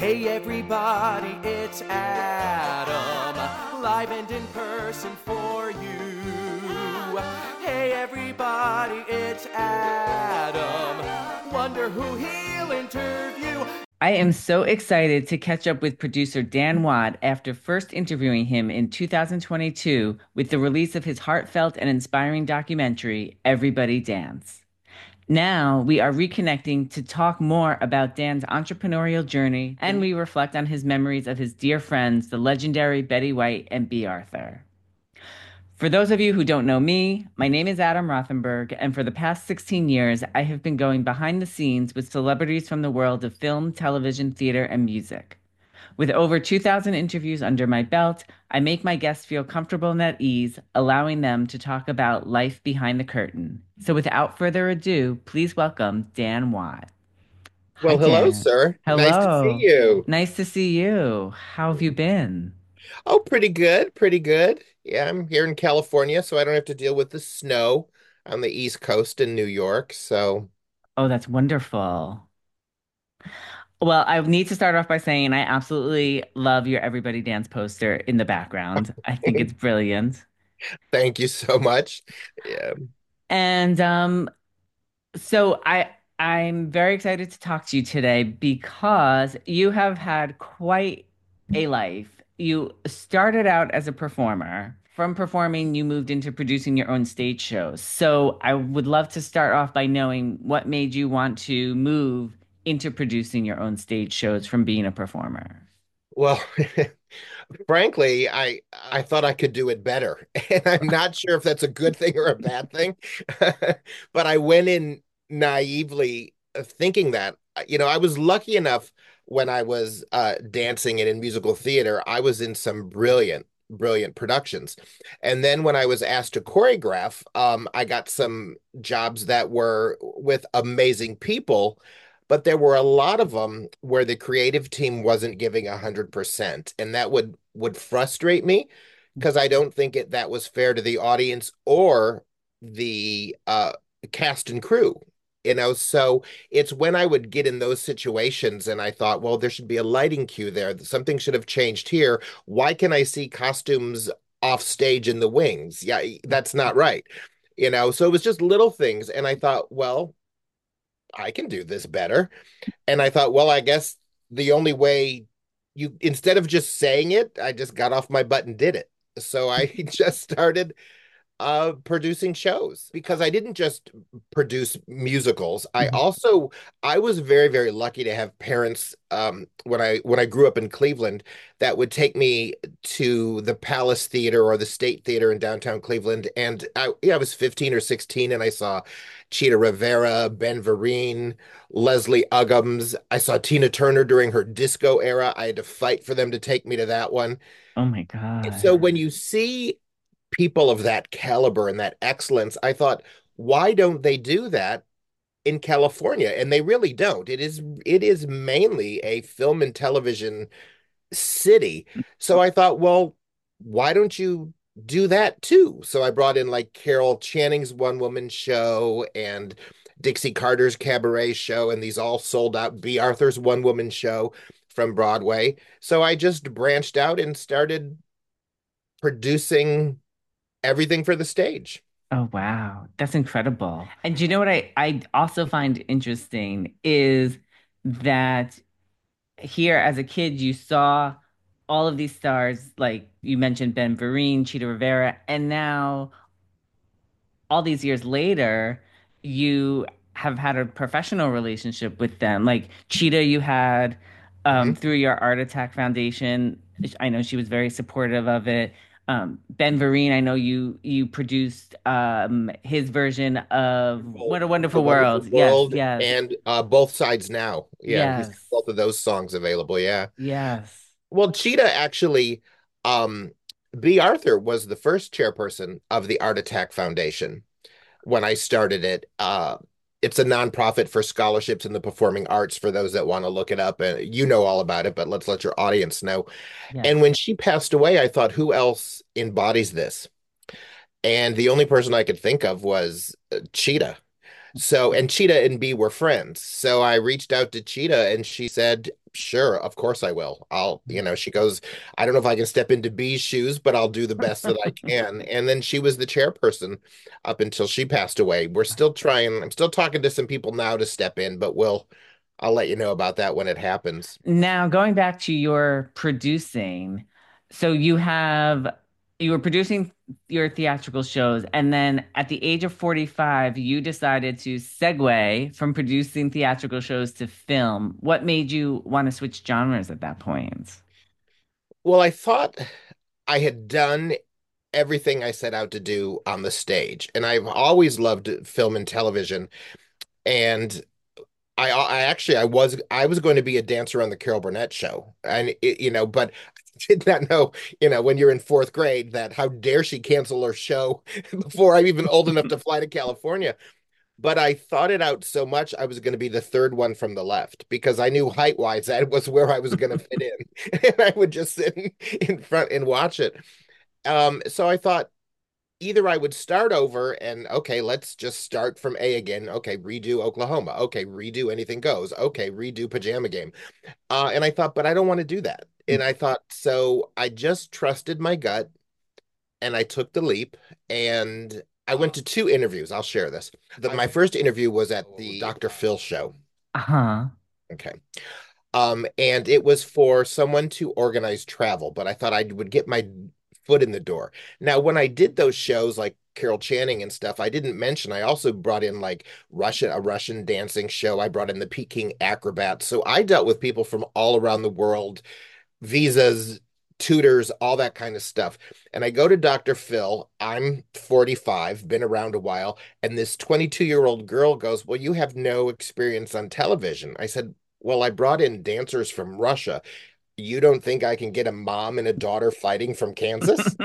Hey everybody, it's Adam, live and in person for you. Hey everybody, it's Adam, wonder who he'll interview. I am so excited to catch up with producer Dan Watt after first interviewing him in 2022 with the release of his heartfelt and inspiring documentary, Everybody Dance. Now we are reconnecting to talk more about Dan's entrepreneurial journey, and we reflect on his memories of his dear friends, the legendary Betty White and Bea Arthur. For those of you who don't know me, my name is Adam Rothenberg, and for the past 16 years, I have been going behind the scenes with celebrities from the world of film, television, theater, and music. With over 2,000 interviews under my belt, I make my guests feel comfortable and at ease, allowing them to talk about life behind the curtain. So without further ado, please welcome Dan Watt. Hi, Well, hello, Dan. sir. Nice to see Hello. you. Nice to see you. How have you been? Oh, pretty good, pretty good. Yeah, I'm here in California, so I don't have to deal with the snow on the East Coast in New York. So, Oh, that's wonderful. Well, I need to start off by saying I absolutely love your Everybody Dance poster in the background. I think it's brilliant. thank you so much. Yeah. And so I'm very excited to talk to you today because you have had quite a life. You started out as a performer. From performing, you moved into producing your own stage shows. So I would love to start off by knowing what made you want to move into producing your own stage shows from being a performer. Well, frankly, I thought I could do it better, and I'm not sure if that's a good thing or a bad thing. But I went in naively thinking that, I was lucky enough when I was dancing and in musical theater, I was in some brilliant, brilliant productions. And then when I was asked to choreograph, I got some jobs that were with amazing people, but there were a lot of them where the creative team wasn't giving 100%, and that would frustrate me because I don't think that was fair to the audience or the cast and crew. So it's when I would get in those situations and I thought, well, there should be a lighting cue there. Something should have changed here. Why can I see costumes off stage in the wings? Yeah, that's not right. So it was just little things. And I thought, well, I can do this better. And I thought, well, I guess the only way instead of just saying it, I just got off my butt and did it. So I just started producing shows because I didn't just produce musicals. I was very, very lucky to have parents when I grew up in Cleveland that would take me to the Palace Theater or the State Theater in downtown Cleveland. And I was 15 or 16 and I saw Cheetah Rivera, Ben Vereen, Leslie Uggams. I saw Tina Turner during her disco era. I had to fight for them to take me to that one. Oh my So God. when you see people of that caliber and that excellence, I thought, why don't they do that in California? And they really don't. It is mainly a film and television city. So I thought, well, why don't you do that too? So I brought in like Carol Channing's one woman show and Dixie Carter's cabaret show, and these all sold out. Bea Arthur's one woman show from Broadway. So I just branched out and started producing everything for the stage. Oh wow. That's incredible. And you know what I also find interesting is that here as a kid you saw all of these stars like you mentioned Ben Vereen, Cheetah Rivera, and now all these years later, you have had a professional relationship with them. Like Cheetah, you had Mhm. through your Art Attack Foundation. I know she was very supportive of it. Ben Vereen, I know you produced his version of Wonderful, What a A Wonderful Wonderful World. Yes, World yes, and Both Sides Now. Yeah, he's got yes, both of those songs available. Yeah. yes. Well, Cheetah actually, um, B. Arthur was the first chairperson of the Art Attack Foundation when I started it. It's a nonprofit for scholarships in the performing arts for those that want to look it up. And you know all about it, but let's let your audience know. Yes. And when she passed away, I thought, who else embodies this? And the only person I could think of was Cheetah. So, and Cheetah and B were friends. So I reached out to Cheetah and she said, Sure, of course I will. She goes, I don't know if I can step into B's shoes, but I'll do the best that I can. And then she was the chairperson up until she passed away. We're still trying, I'm still talking to some people now to step in, but I'll let you know about that when it happens. Now, going back to your producing, so you were producing your theatrical shows, and then at the age of 45, you decided to segue from producing theatrical shows to film. What made you want to switch genres at that point? Well, I thought I had done everything I set out to do on the stage, and I've always loved film and television. And I was going to be a dancer on the Carol Burnett show, and but I did not know, when you're in fourth grade, that how dare she cancel her show before I'm even old enough to fly to California. But I thought it out so much I was going to be the third one from the left because I knew height wise that was where I was going to fit in, and I would just sit in front and watch it. So I thought either I would start over and okay, let's just start from A again. Okay, redo Oklahoma. Okay, redo Anything Goes. Okay, redo Pajama Game. And I thought, but I don't want to do that. And I thought, so I just trusted my gut and I took the leap and I went to two interviews. I'll share this. My first interview was at the Dr. Phil show. Uh-huh. Okay. And it was for someone to organize travel, but I thought I would get my foot in the door. Now, when I did those shows like Carol Channing and stuff, I didn't mention I also brought in like a Russian dancing show. I brought in the Peking acrobats. So I dealt with people from all around the world, visas, tutors, all that kind of stuff. And I go to Dr. Phil. I'm 45, been around a while, and this 22-year-old girl goes, "Well, you have no experience on television." I said, "Well, I brought in dancers from Russia. You don't think I can get a mom and a daughter fighting from Kansas?"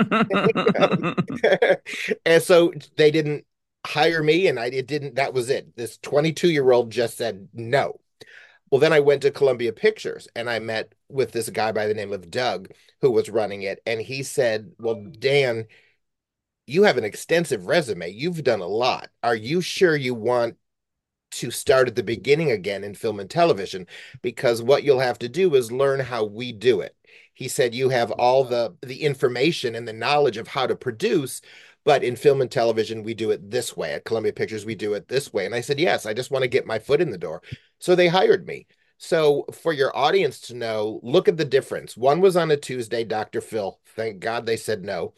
And so they didn't hire me, and it didn't, that was it. This 22-year-old just said no. Well, then I went to Columbia Pictures and I met with this guy by the name of Doug who was running it. And he said, "Well, Dan, you have an extensive resume. You've done a lot. Are you sure you want to start at the beginning again in film and television, because what you'll have to do is learn how we do it." He said, "You have all the information and the knowledge of how to produce, but in film and television we do it this way. At Columbia Pictures we do it this way." And I said, "Yes, I just want to get my foot in the door." So they hired me. So for your audience to know, look at the difference. One was on a Tuesday, Dr. Phil. Thank God they said no.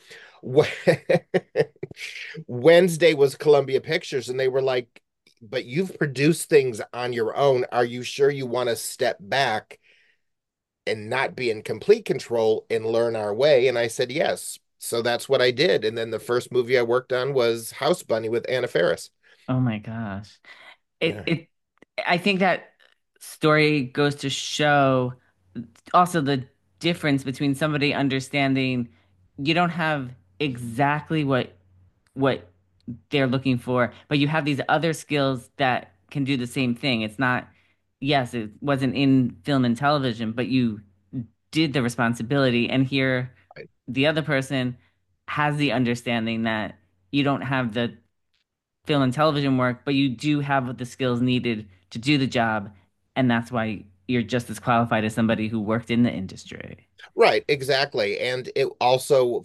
Wednesday was Columbia Pictures, and they were like, "But you've produced things on your own. Are you sure you want to step back and not be in complete control and learn our way?" And I said, "Yes." So that's what I did. And then the first movie I worked on was House Bunny with Anna Faris. Oh my gosh. It Yeah. it I think that story goes to show also the difference between somebody understanding you don't have exactly what they're looking for, but you have these other skills that can do the same thing. It's not, yes, it wasn't in film and television, but you did the responsibility. And here, the other person has the understanding that you don't have the film and television work, but you do have the skills needed to do the job. And that's why you're just as qualified as somebody who worked in the industry. Right, exactly. And it also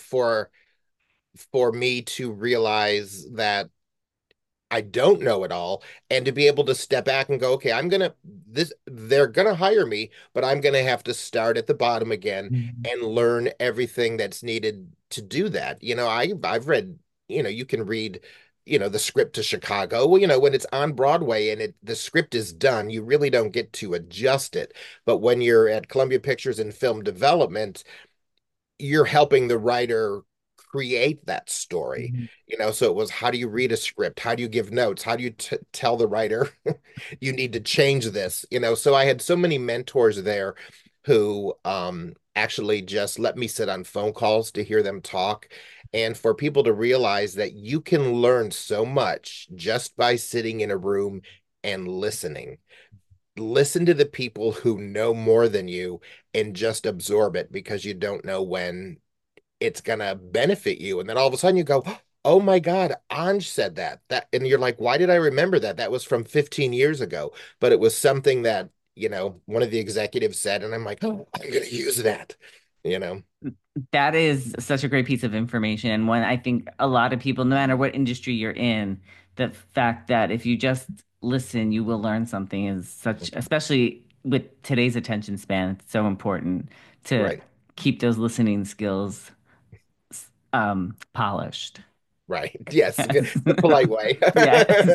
for me to realize that I don't know it all, and to be able to step back and go, okay, they're gonna hire me, but I'm gonna have to start at the bottom again Mhm. and learn everything that's needed to do that. I've read, you can read, the script to Chicago. Well, when it's on Broadway and the script is done, you really don't get to adjust it. But when you're at Columbia Pictures in film development, you're helping the writer create that story. Mhm. So it was, how do you read a script? How do you give notes? How do you tell the writer you need to change this? So I had so many mentors there who actually just let me sit on phone calls to hear them talk, and for people to realize that you can learn so much just by sitting in a room and listening. Listen to the people who know more than you and just absorb it, because you don't know when it's gonna benefit you. And then all of a sudden you go, "Oh my God, Anj said that." And you're like, "Why did I remember that? That was from 15 years ago." But it was something that one of the executives said, and I'm like, oh, I'm going to use that, you know. That is such a great piece of information. And one I think a lot of people, no matter what industry you're in, the fact that if you just listen, you will learn something is such, especially with today's attention span, it's so important to Right. keep those listening skills polished. Right. Yes. Yes. The polite way. Yes.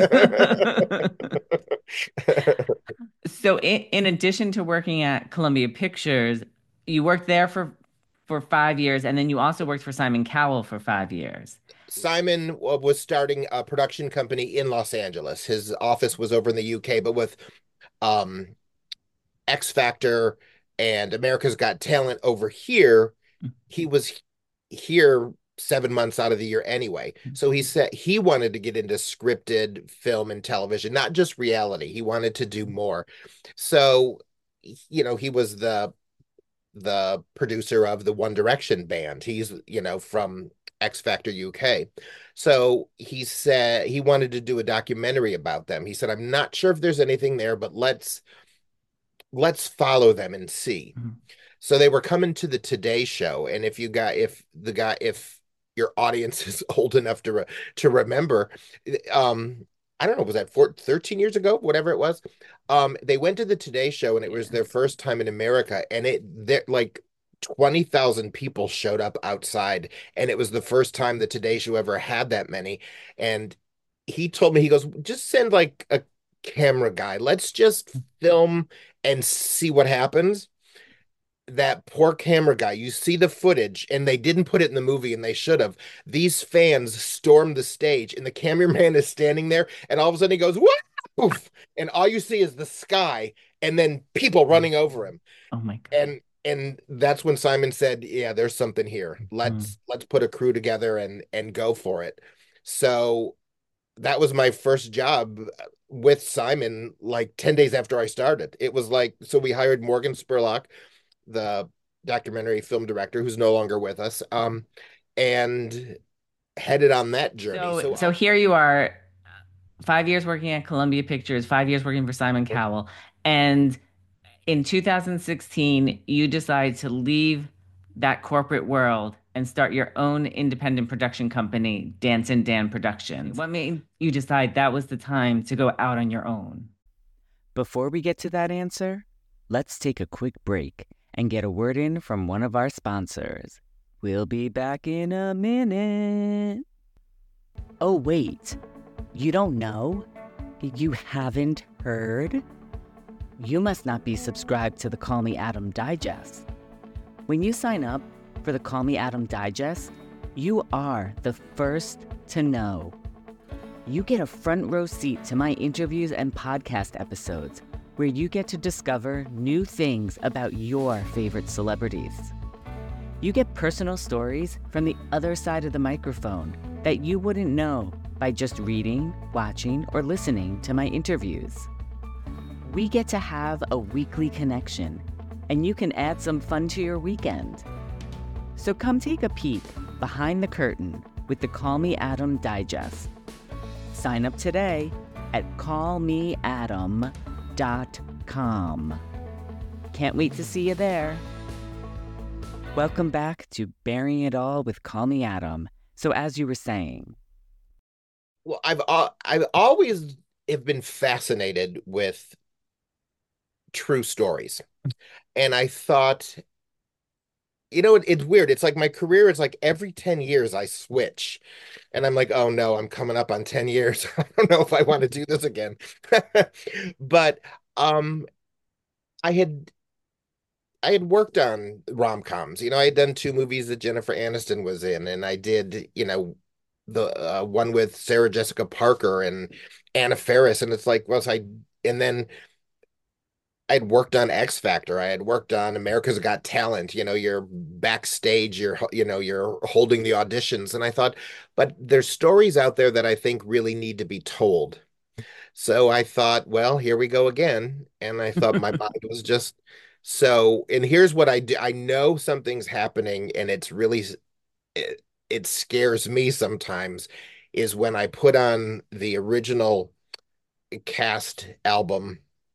So in addition to working at Columbia Pictures, you worked there for 5 years, and then you also worked for Simon Cowell for 5 years. Simon was starting a production company in Los Angeles. His office was over in the UK, but with um, X Factor and America's Got Talent over here, he was here 7 months out of the year anyway. So he said he wanted to get into scripted film and television, not just reality. He wanted to do more. So, he was the producer of the One Direction band. He's, from X Factor UK. So he said he wanted to do a documentary about them. He said, I'm not sure if there's anything there, but let's follow them and see. Mhm. So they were coming to the Today Show, and if your audience is old enough to remember, I don't know, was that 13 years ago, whatever it was? They went to the Today Show, and it was their Yes. first time in America, and there like 20,000 people showed up outside, and it was the first time the Today Show ever had that many. And he told me, he goes, just send like a camera guy. Let's just film and see what happens. That poor camera guy, you see the footage, and they didn't put it in the movie, and they should have. These fans stormed the stage, and the cameraman is standing there, and all of a sudden he goes, "What?" Poof, and all you see is the sky, and then people running over him. Oh my God. And that's when Simon said, "Yeah, there's something here. Mm. Let's put a crew together and go for it." So that was my first job with Simon, like 10 days after I started. It was like, so we hired Morgan Spurlock, the documentary film director who's no longer with us, and headed on that journey. So here you are, 5 years working at Columbia Pictures, 5 years working for Simon Cowell, and in 2016, you decide to leave that corporate world and start your own independent production company, Dance and Dan Productions. What made you decide that was the time to go out on your own? Before we get to that answer, let's take a quick break and get a word in from one of our sponsors. We'll be back in a minute. Oh, wait. You don't know? You haven't heard? You must not be subscribed to the Call Me Adam Digest. When you sign up for the Call Me Adam Digest, you are the first to know. You get a front row seat to my interviews and podcast episodes where you get to discover new things about your favorite celebrities. You get personal stories from the other side of the microphone that you wouldn't know by just reading, watching, or listening to my interviews. We get to have a weekly connection, and you can add some fun to your weekend. So come take a peek behind the curtain with the Call Me Adam Digest. Sign up today at callmeadam.com. Can't wait to see you there. Welcome back to Bearing It All with Call Me Adam. So as you were saying. Well, I've always have been fascinated with true stories. And I thought, it's weird. It's like my career is like every 10 years I switch. And I'm like, oh no, I'm coming up on 10 years. I don't know if I want to do this again. But um I had I had worked on rom-coms. I had done two movies that Jennifer Aniston was in, and I did, the one with Sarah Jessica Parker and Anna Faris, and it's like, well, and then I'd worked on X Factor. I had worked on America's Got Talent. You're backstage, you're holding the auditions. And I thought, but there's stories out there that I think really need to be told. So I thought, well, here we go again. And I thought my mind was just so, and here's what I do. I know something's happening, and it scares me sometimes, is when I put on the original cast album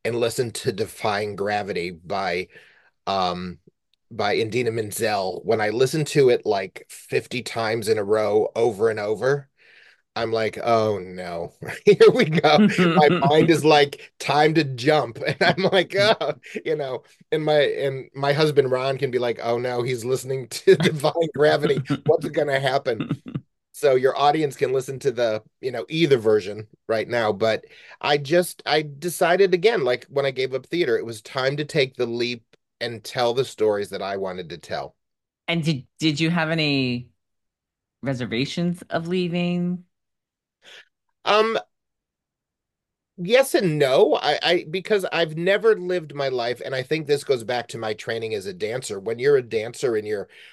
and listen to Defying Gravity um by Indina Menzel, when I listen to it like 50 times in a row over and over, I'm like, oh no, here we go. My mind is like, time to jump. And I'm like, oh, you know, and my husband Ron can be like, oh no, he's listening to Defying Gravity. What's gonna happen? So your audience can listen to the, either version right now. But I decided again, like when I gave up theater, it was time to take the leap and tell the stories that I wanted to tell. And did you have any reservations of leaving? Um, Yes and no. Because I've never lived my life, and I think this goes back to my training as a dancer. When you're a dancer and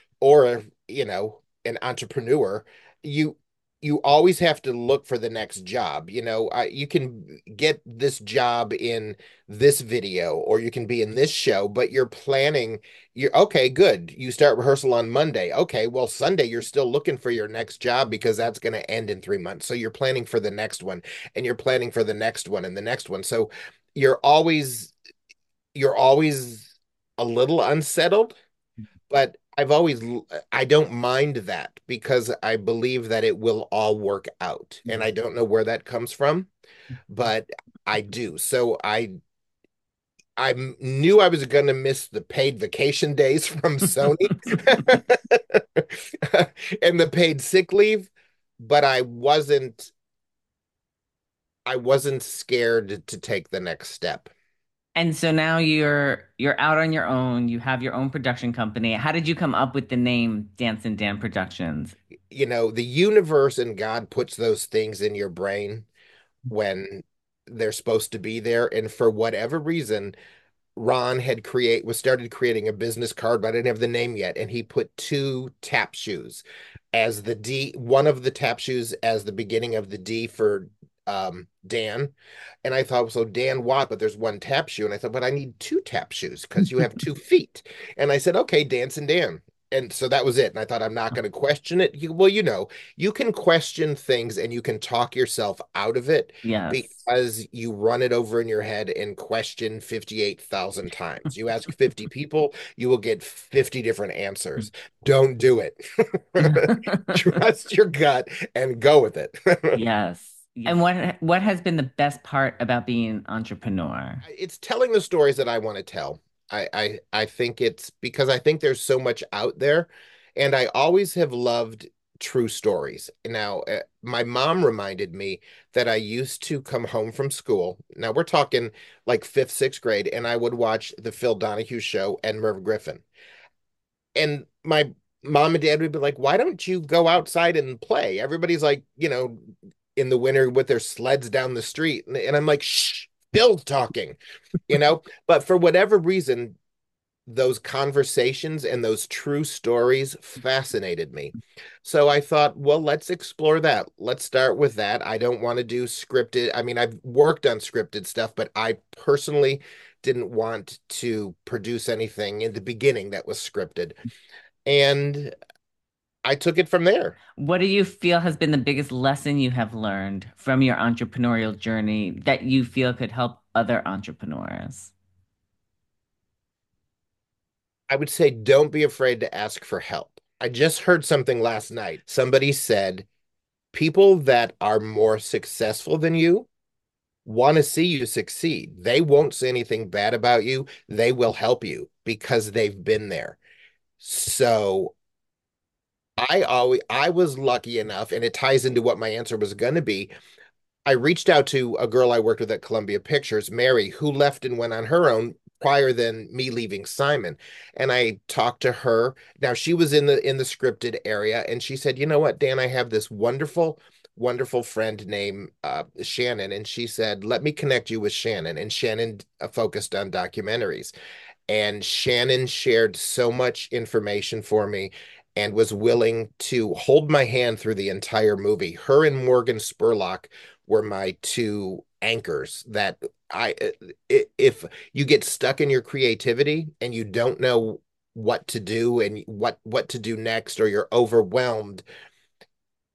an entrepreneur, you you always have to look for the next job. You can get this job in this video, or you can be in this show, but you're okay, good. You start rehearsal on Monday. Okay, well, Sunday you're still looking for your next job because that's going to end in 3 months. So you're planning for the next one, and you're planning for the next one and the next one. So you're always you're always a little unsettled, but I don't mind that because I believe that it will all work out. And I don't know where that comes from, but I do. So I knew I was going to miss the paid vacation days from Sony and the paid sick leave, but I wasn't scared to take the next step. And so now you're out on your own. You have your own production company. How did you come up with the name Dance and Dan Productions? The universe and God puts those things in your brain when they're supposed to be there. And for whatever reason, Ron was started creating a business card, but I didn't have the name yet. And he put two tap shoes as the D, one of the tap shoes as the beginning of the D for Dan. And I thought, so Dan Watt, but there's one tap shoe. And I thought, but I need two tap shoes because you have 2 feet. And I said, okay, Dance and Dan. And so that was it. And I thought, I'm not going to question it. Well, you can question things and you can talk yourself out of it Yes. because you run it over in your head and question 58,000 times. You ask 50 people, you will get 50 different answers. Don't do it. Trust your gut and go with it. Yes. And what has been the best part about being an entrepreneur? It's telling the stories that I want to tell. I think it's because I think there's so much out there, and I always have loved true stories. Now, my mom reminded me that I used to come home from school. Now we're talking like fifth, sixth grade, and I would watch the Phil Donahue show and Merv Griffin. And my mom and dad would be like, "Why don't you go outside and play?" Everybody's like, in the winter with their sleds down the street. And I'm like, shh, Phil's talking, But for whatever reason, those conversations and those true stories fascinated me. So I thought, well, let's explore that. Let's start with that. I don't want to do scripted. I mean, I've worked on scripted stuff, but I personally didn't want to produce anything in the beginning that was scripted. And I took it from there. What do you feel has been the biggest lesson you have learned from your entrepreneurial journey that you feel could help other entrepreneurs? I would say don't be afraid to ask for help. I just heard something last night. Somebody said people that are more successful than you want to see you succeed. They won't say anything bad about you. They will help you because they've been there. So I was lucky enough, and it ties into what my answer was going to be. I reached out to a girl I worked with at Columbia Pictures, Mary, who left and went on her own prior than me leaving Simon. And I talked to her. Now she was in the scripted area, and she said, "You know what, Dan, I have this wonderful, wonderful friend named Shannon." And she said, "Let me connect you with Shannon." And Shannon focused on documentaries. And Shannon shared so much information for me and was willing to hold my hand through the entire movie. Her and Morgan Spurlock were my two anchors that if you get stuck in your creativity and you don't know what to do and what to do next, or you're overwhelmed,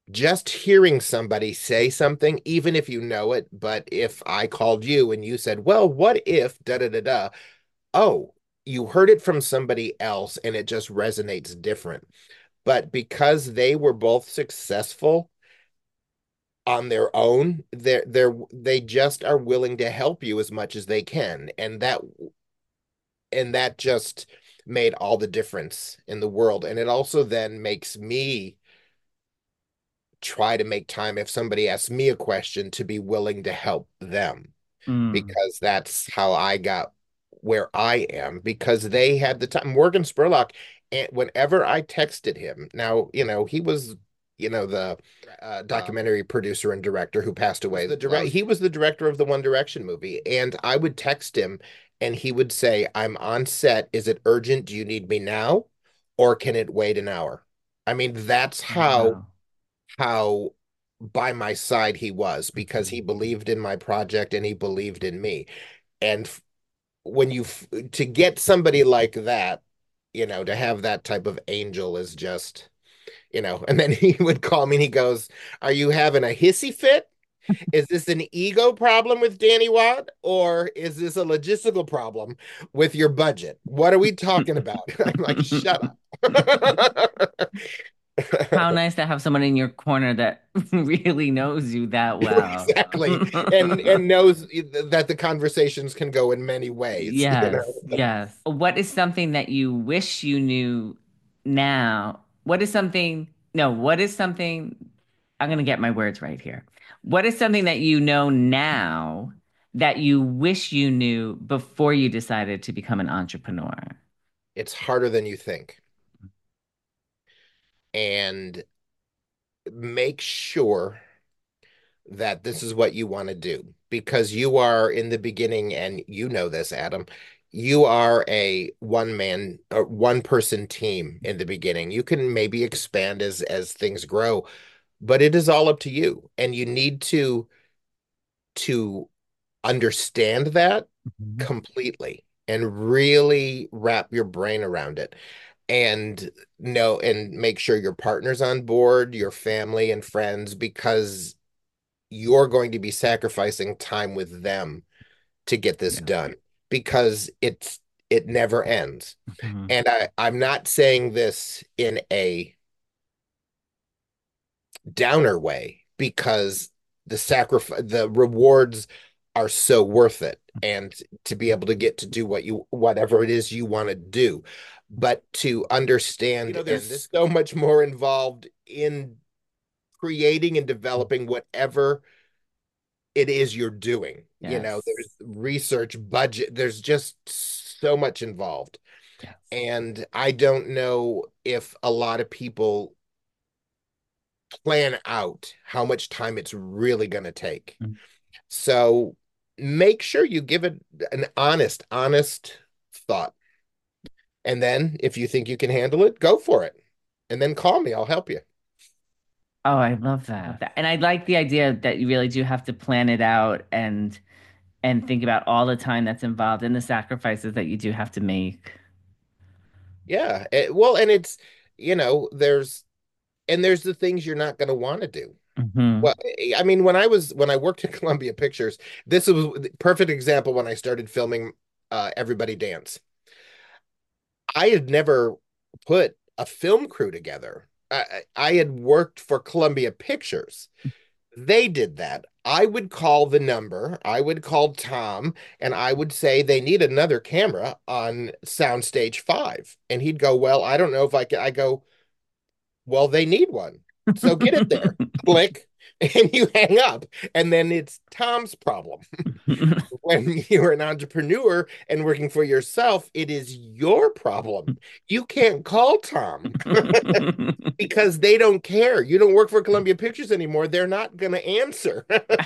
just hearing somebody say something, even if you know it, but if I called you and you said, well, what if da da da da? Oh, you heard it from somebody else and it just resonates different. But because they were both successful on their own, they just are willing to help you as much as they can. And that just made all the difference in the world. And it also then makes me try to make time if somebody asks me a question to be willing to help them, Mm. because that's how I got where I am, because they had the time. Morgan Spurlock, and whenever I texted him, now, he was, the documentary producer and director who passed away. He was the director of the One Direction movie, and I would text him and he would say, I'm on set. Is it urgent? Do you need me now? Or can it wait an hour? I mean, that's Wow. how by my side he was, because he believed in my project and he believed in me. And when to get somebody like that, to have that type of angel is just, and then he would call me and he goes, are you having a hissy fit? Is this an ego problem with Danny Watt, or is this a logistical problem with your budget? What are we talking about? I'm like, shut up. How nice to have someone in your corner that really knows you that well. Exactly. And knows that the conversations can go in many ways, Yes, yes. What is something that you wish you knew now? What is something, I'm going to get my words right here. What is something that you know now that you wish you knew before you decided to become an entrepreneur? It's harder than you think. And make sure that this is what you want to do, because you are in the beginning, and you know this, Adam. You are a one man or one person team in the beginning. You can maybe expand as things grow, but it is all up to you. And you need to understand that Mhm. completely and really wrap your brain around it, and know and make sure your partner's on board, your family and friends, because you're going to be sacrificing time with them to get this Yeah. done, because it never ends. Mhm. And I'm not saying this in a downer way, because the rewards are so worth it, and to be able to get to do whatever it is you want to do, but to understand, there's so much more involved in creating and developing whatever it is you're doing. Yes. There's research, budget, there's just so much involved. Yes. And I don't know if a lot of people plan out how much time it's really going to take. Mm. So make sure you give it an honest thought. And then if you think you can handle it, go for it. And then call me, I'll help you. Oh, I love that. And I like the idea that you really do have to plan it out and think about all the time that's involved and the sacrifices that you do have to make. Yeah. Well, and it's, there's the things you're not going to want to do. Hmm. Well, I mean, when I worked at Columbia Pictures, this was the perfect example when I started filming Everybody Dance. I had never put a film crew together. I had worked for Columbia Pictures. They did that. I would call the number, I would call Tom, and I would say they need another camera on Soundstage 5. And he'd go, well, I don't know if I can. I go, well, they need one. So get it there. Click, and you hang up. And then it's Tom's problem. When you're an entrepreneur and working for yourself, it is your problem. You can't call Tom because they don't care. You don't work for Columbia Pictures anymore. They're not going to answer.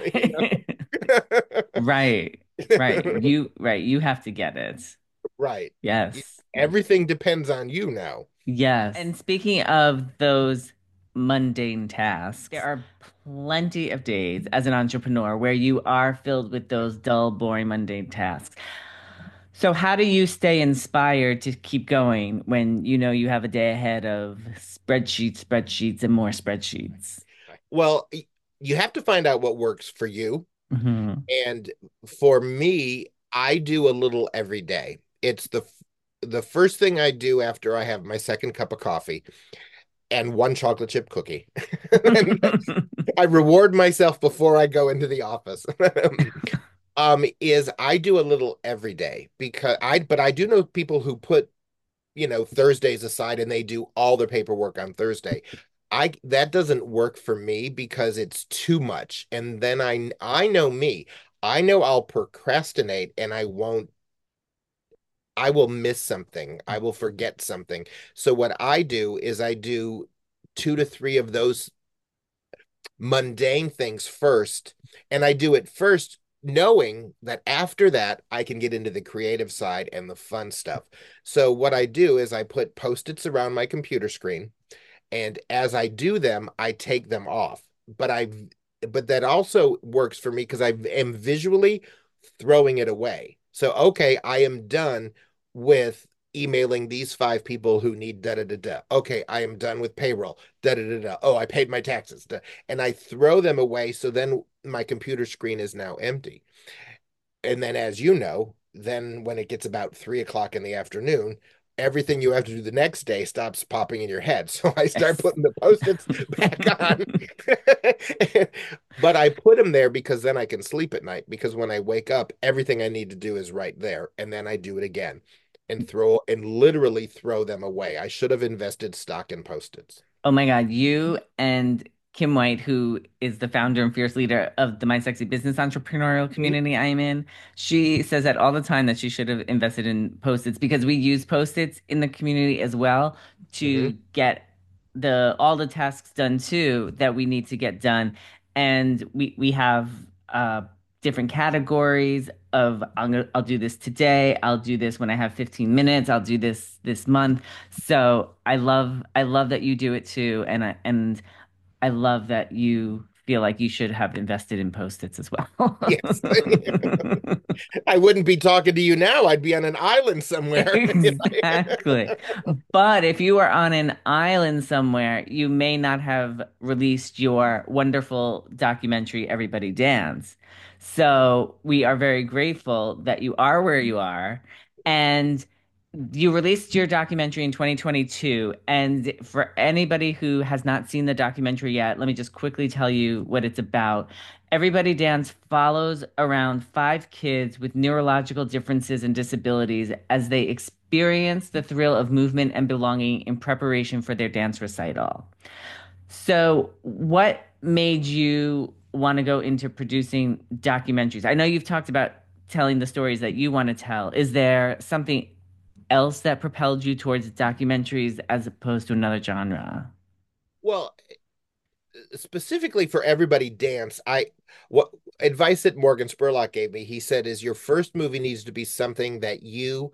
Right. Right. You have to get it. Right. Yes. Everything depends on you now. Yes. And speaking of those mundane tasks, there are plenty of days as an entrepreneur where you are filled with those dull, boring, mundane tasks. So, how do you stay inspired to keep going when you know you have a day ahead of spreadsheets, and more spreadsheets? Well, you have to find out what works for you. Hmm. And for me, I do a little every day. It's the first thing I do after I have my second cup of coffee and one chocolate chip cookie. And I reward myself before I go into the office. Is I do a little every day but I do know people who put, Thursdays aside and they do all their paperwork on Thursday. That doesn't work for me because it's too much. And then I know me. I know I'll procrastinate and I will miss something. I will forget something. So what I do is I do 2 to 3 of those mundane things first, and I do it first knowing that after that I can get into the creative side and the fun stuff. So what I do is I put post-its around my computer screen, and as I do them, I take them off. But that also works for me because I am visually throwing it away. So, okay, I am done with emailing these 5 people who need da da da da. Okay, I am done with payroll. Da da da da. Oh, I paid my taxes. Da. And I throw them away. So then my computer screen is now empty. And then, as you know, then when it gets about 3 o'clock in the afternoon, everything you have to do the next day stops popping in your head. So I start Yes. putting the post-its back on. But I put them there because then I can sleep at night. Because when I wake up, everything I need to do is right there. And then I do it again and literally throw them away. I should have invested stock in post-its. Oh my God, you and Kim White, who is the founder and fierce leader of the My Sexy Business entrepreneurial Mhm. community I'm in, she says that all the time that she should have invested in Post-its because we use Post-its in the community as well to Mhm. get the all the tasks done too that we need to get done. And we have different categories of I'll do this today, I'll do this when I have 15 minutes, I'll do this month. So I love that you do it too, and I love that you feel like you should have invested in Post-its as well. Yes. I wouldn't be talking to you now. I'd be on an island somewhere. Exactly. But if you are on an island somewhere, you may not have released your wonderful documentary, Everybody Dance. So we are very grateful that you are where you are. And you released your documentary in 2022. And for anybody who has not seen the documentary yet, let me just quickly tell you what it's about. Everybody Dance follows around 5 kids with neurological differences and disabilities as they experience the thrill of movement and belonging in preparation for their dance recital. So, what made you want to go into producing documentaries? I know you've talked about telling the stories that you want to tell. Is there something else that propelled you towards documentaries as opposed to another genre? Well, specifically for Everybody Dance, what advice that Morgan Spurlock gave me, he said, is your first movie needs to be something that you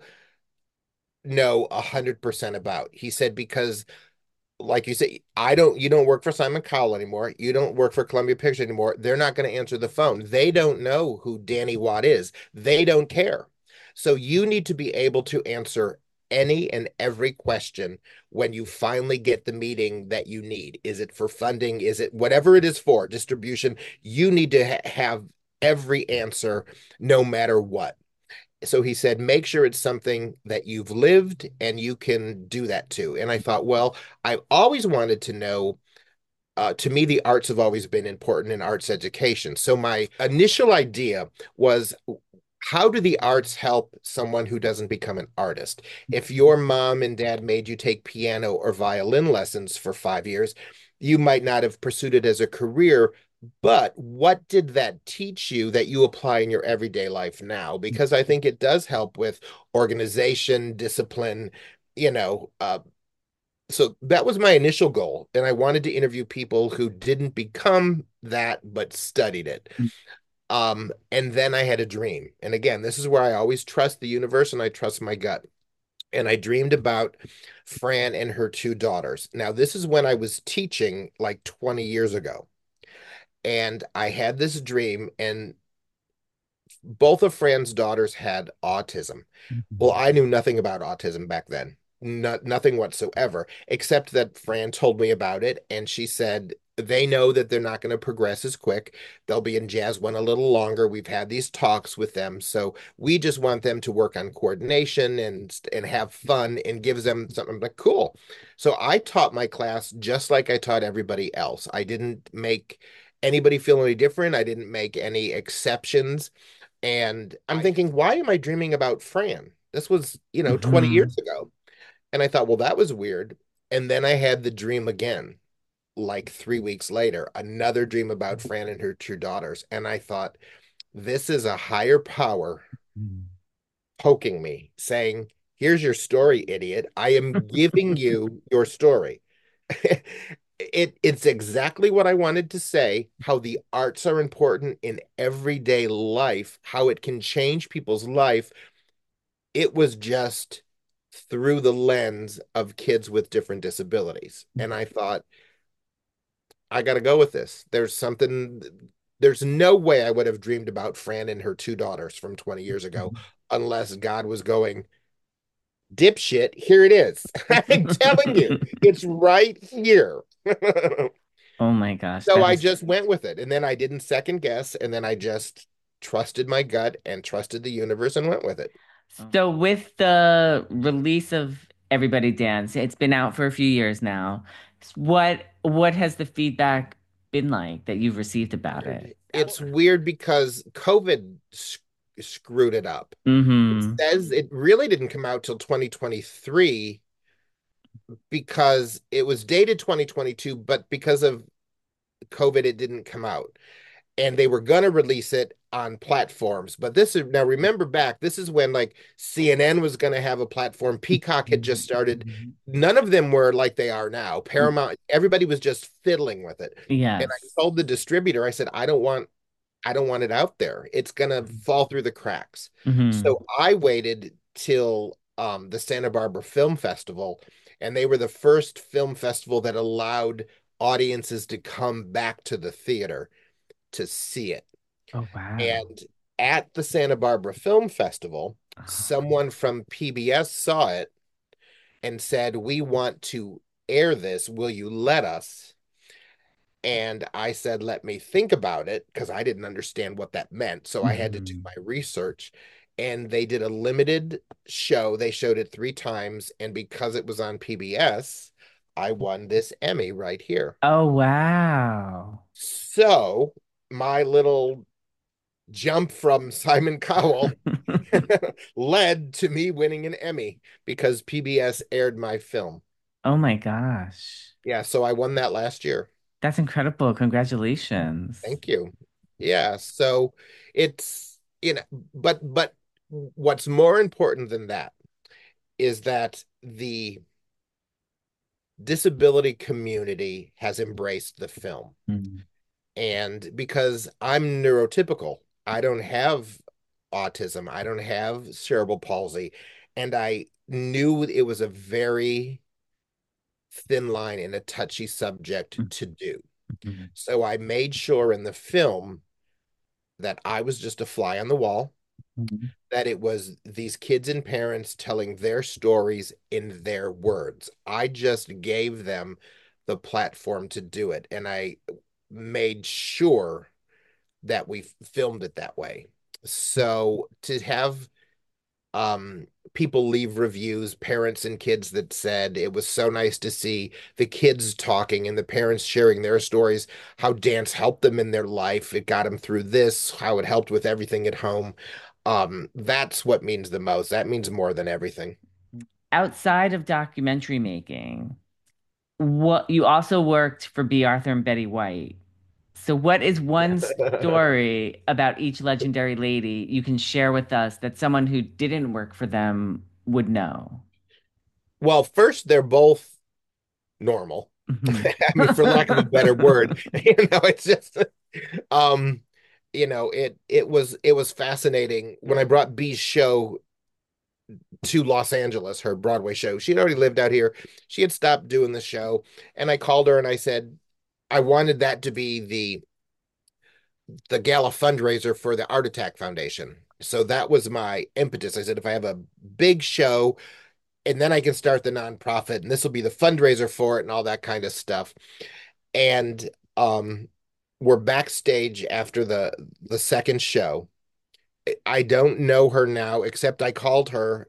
know 100% about. He said, because like you say, you don't work for Simon Cowell anymore. You don't work for Columbia Pictures anymore. They're not going to answer the phone. They don't know who Danny Watt is. They don't care. So you need to be able to answer any and every question when you finally get the meeting that you need. Is it for funding? Is it whatever it is for, distribution? You need to have every answer no matter what. So he said, make sure it's something that you've lived and you can do that too. And I thought, well, I've always wanted to know. To me, the arts have always been important in arts education. So my initial idea was, how do the arts help someone who doesn't become an artist? If your mom and dad made you take piano or violin lessons for 5 years, you might not have pursued it as a career, but what did that teach you that you apply in your everyday life now? Because I think it does help with organization, discipline, you know. So that was my initial goal. And I wanted to interview people who didn't become that, but studied it. And then I had a dream. And again, this is where I always trust the universe and I trust my gut. And I dreamed about Fran and her 2 daughters. Now, this is when I was teaching like 20 years ago. And I had this dream, and both of Fran's daughters had autism. Well, I knew nothing about autism back then. Nothing whatsoever, except that Fran told me about it, and she said They know that they're not going to progress as quick. They'll be in jazz one a little longer. We've had these talks with them. So we just want them to work on coordination and have fun and gives them something like cool. So I taught my class just like I taught everybody else. I didn't make anybody feel any different. I didn't make any exceptions. And I'm thinking, why am I dreaming about Fran? This was, 20 Hmm. years ago. And I thought, well, that was weird. And then I had the dream again, like 3 weeks later, another dream about Fran and her two daughters. And I thought, this is a higher power poking me, saying, here's your story, idiot. I am giving you your story. It's exactly what I wanted to say, how the arts are important in everyday life, how it can change people's life. It was just through the lens of kids with different disabilities. And I thought, I got to go with this. There's no way I would have dreamed about Fran and her two daughters from 20 years ago unless God was going, dipshit, here it is. I'm telling you, it's right here. Oh my gosh, So that I is just went with it. And then I didn't second guess. And then I just trusted my gut and trusted the universe and went with it. so with the release of Everybody Dance, it's been out for a few years now. What has the feedback been like that you've received about it? It's weird because COVID screwed it up. It Mm-hmm. says it really didn't come out till 2023 because it was dated 2022, but because of COVID, it didn't come out. And they were going to release it on platforms. But this is now remember back, this is when like CNN was going to have a platform. Peacock had just started. None of them were like they are now. Paramount, everybody was just fiddling with it. And I Yes. told the distributor, I said, I don't want it out there. It's gonna fall through the cracks. Mm-hmm. So I waited till the Santa Barbara Film Festival, and they were the first film festival that allowed audiences to come back to the theater to see it. Oh wow. And at the Santa Barbara Film Festival, someone from PBS saw it and said, "We want to air this. Will you let us?" And I said, let me think about it because I didn't understand what that meant. So I had to do Mm-hmm. my research. And they did a limited show. They showed it 3 times. And because it was on PBS, I won this Emmy right here. Oh wow. So my little jump from Simon Cowell led to me winning an Emmy because PBS aired my film. Oh my gosh. Yeah, so I won that last year. That's incredible. Congratulations. Thank you. Yeah, so it's but what's more important than that is that the disability community has embraced the film. Mm-hmm. And because I'm neurotypical, I don't have autism, I don't have cerebral palsy, and I knew it was a very thin line and a touchy subject to do. So I made sure in the film that I was just a fly on the wall, Mm-hmm. that it was these kids and parents telling their stories in their words. I just gave them the platform to do it. And I made sure that we filmed it that way. So to have people leave reviews, parents and kids that said it was so nice to see the kids talking and the parents sharing their stories, how dance helped them in their life. It got them through this, how it helped with everything at home. That's what means the most. That means more than everything. Outside of documentary making, what you also worked for B. Arthur and Betty White. So what is one story about each legendary lady you can share with us that someone who didn't work for them would know? Well, first, they're both normal. Mhm. I mean, for lack of a better word, it's just um, it was fascinating when I brought B's show to Los Angeles, her Broadway show. She had already lived out here. She had stopped doing the show, and I called her and I said I wanted that to be the gala fundraiser for the Art Attack Foundation. So that was my impetus. I said if I have a big show and then I can start the nonprofit and this will be the fundraiser for it and all that kind of stuff. And um, we're backstage after the second show. I don't know her now, except I called her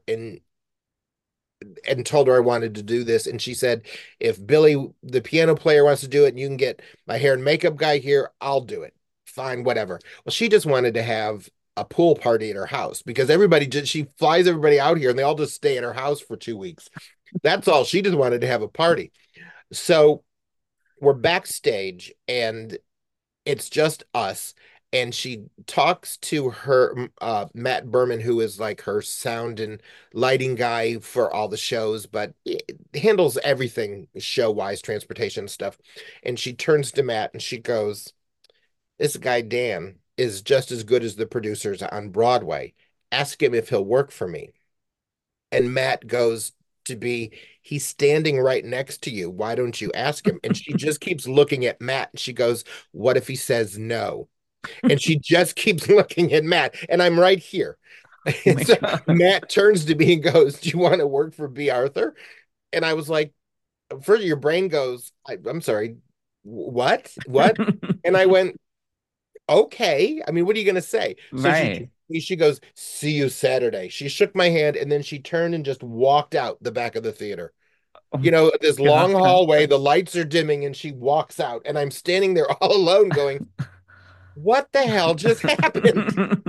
and told her I wanted to do this. And she said, if Billy, the piano player, wants to do it and you can get my hair and makeup guy here, I'll do it. Fine, whatever. Well, she just wanted to have a pool party at her house because she flies everybody out here and they all just stay at her house for 2 weeks. That's all. She just wanted to have a party. So we're backstage and it's just us. And she talks to her Matt Berman, who is like her sound and lighting guy for all the shows, but handles everything show wise, transportation stuff. And she turns to Matt and she goes, "This guy Dan is just as good as the producers on Broadway. Ask him if he'll work for me." And Matt goes to be, "He's standing right next to you. Why don't you ask him?" And she just keeps looking at Matt and she goes, "What if he says no?" And she just keeps looking at Matt, and I'm right here. Oh And my so God. Matt turns to me and goes, "Do you want to work for B. Arthur?" And I was like, first your brain goes, I'm sorry, what? What? And I went, okay. I mean, what are you going to say? So Right. she goes, "See you Saturday." She shook my hand and then she turned and just walked out the back of the theater. Oh You my know, this long God. hallway, the lights are dimming, and she walks out, and I'm standing there all alone going, "What the hell just happened?"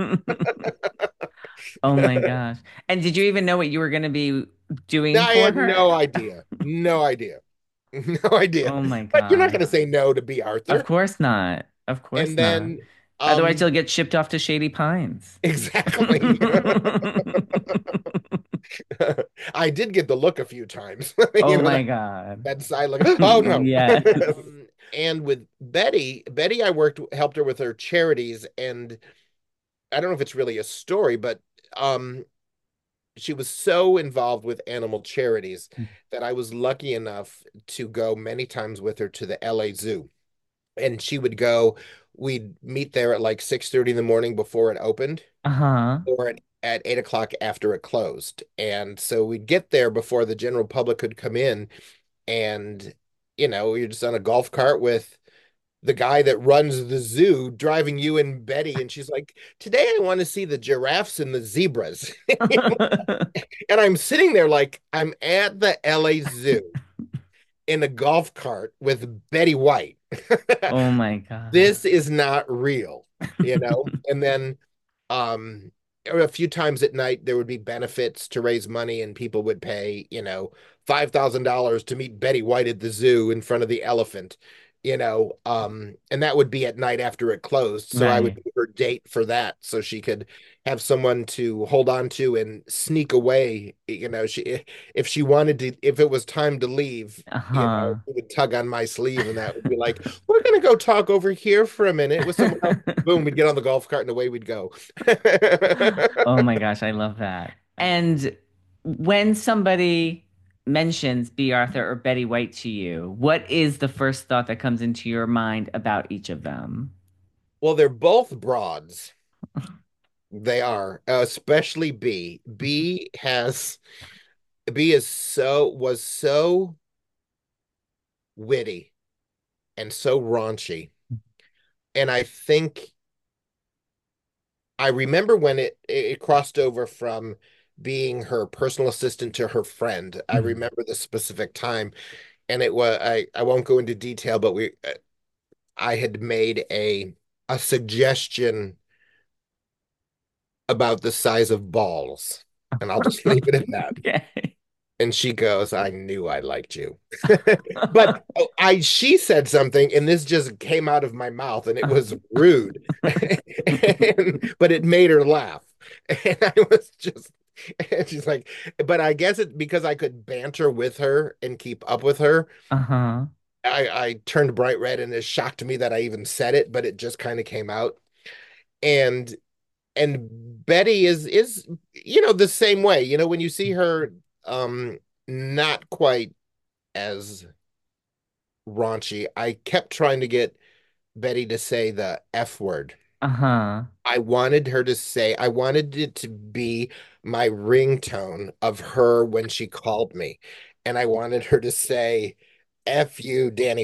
Oh my gosh. And did you even know what you were going to be doing I for had her? no idea. No idea. No idea. Oh my But you're not God. going to say no to be Of Arthur. course not. Of course And not. then, Otherwise, um, you'll get shipped off to Shady Pines. exactly. I did get the look a few times. You Oh know, my God. that side look. Oh no. Yes. And with Betty, helped her with her charities, and I don't know if it's really a story, but um, she was so involved with animal charities that I was lucky enough to go many times with her to the LA Zoo. And she would go, we'd meet there at like 6:30 in the morning before it opened, Uh-huh. or at 8 o'clock after it closed. And so we'd get there before the general public could come in. And, you're just on a golf cart with the guy that runs the zoo driving you and Betty. And she's like, "Today I want to see the giraffes and the zebras." And I'm sitting there like I'm at the LA Zoo in a golf cart with Betty White. Oh my God. This is not real. And then a few times at night there would be benefits to raise money and people would pay, $5,000 to meet Betty White at the zoo in front of the elephant. And that would be at night after it closed. So I would Right. be her date for that so she could have someone to hold on to and sneak away. If she wanted to, if it was time to leave, Uh-huh. she would tug on my sleeve and that would be like, "We're gonna go talk over here for a minute with someone else." Boom, we'd get on the golf cart and away we'd go. Oh my gosh, I love that. And when somebody mentions B. Arthur or Betty White to you, what is the first thought that comes into your mind about each of them? Well, they're both broads. They are, especially B. B was so witty and so raunchy. And I think I remember when it crossed over from being her personal assistant to her friend. I remember the specific time, and I won't go into detail, but I had made a suggestion about the size of balls, and I'll just leave it at that. Okay. And she goes, "I knew I liked you." But she said something, and this just came out of my mouth, and it was rude. But it made her laugh. And I was just, and she's like, but I guess it because I could banter with her and keep up with her. Uh-huh. I turned bright red, and it shocked me that I even said it, but it just kind of came out. And Betty is the same way. When you see her not quite as raunchy, I kept trying to get Betty to say the F word. Uh-huh. I wanted it to be my ringtone of her when she called me. And I wanted her to say, "F you, Danny Watt."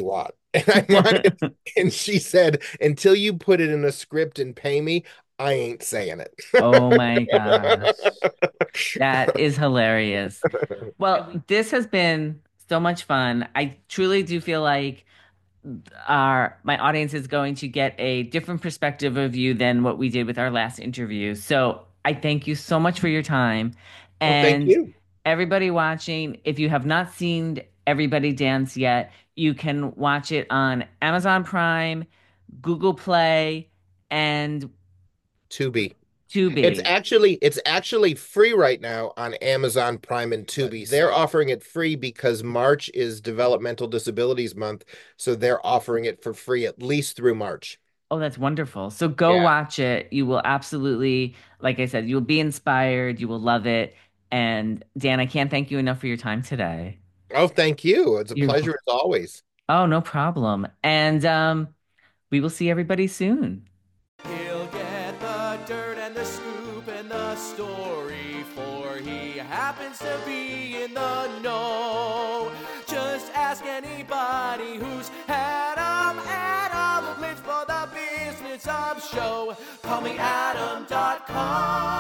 And I wanted, and she said, until you put it in a script and pay me, I ain't saying it. Oh my gosh. That is hilarious. Well, this has been so much fun. I truly do feel like my audience is going to get a different perspective of you than what we did with our last interview. So I thank you so much for your time. Well, thank And you. everybody watching, if you have not seen Everybody Dance yet, you can watch it on Amazon Prime, Google Play, and Tubi. Tubi. It's actually free right now on Amazon Prime and Tubi. They're offering it free because March is Developmental Disabilities Month, so they're offering it for free at least through March. Oh, that's wonderful. So go Yeah. watch it. You will absolutely, like I said, you'll be inspired. You will love it. And Dan, I can't thank you enough for your time today. Oh, thank you. It's a You're, pleasure as always. oh, no problem. And we will see everybody soon. He'll get the dirt and the scoop and the story, for he happens to be in the know. Just ask anybody who's had 'em. Adam lives for the business of show. Call me Adam.com.